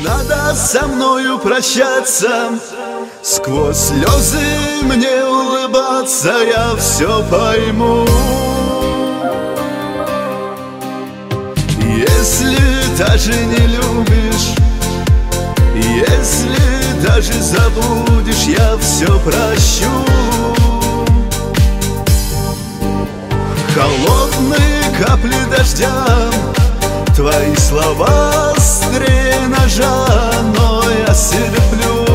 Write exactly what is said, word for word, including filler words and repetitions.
надо со мною прощаться, сквозь слезы мне улыбаться, я все пойму. Если даже не любишь, если даже забудешь, я все прощу. Холодные капли дождя, твои слова острее ножа, но я терплю.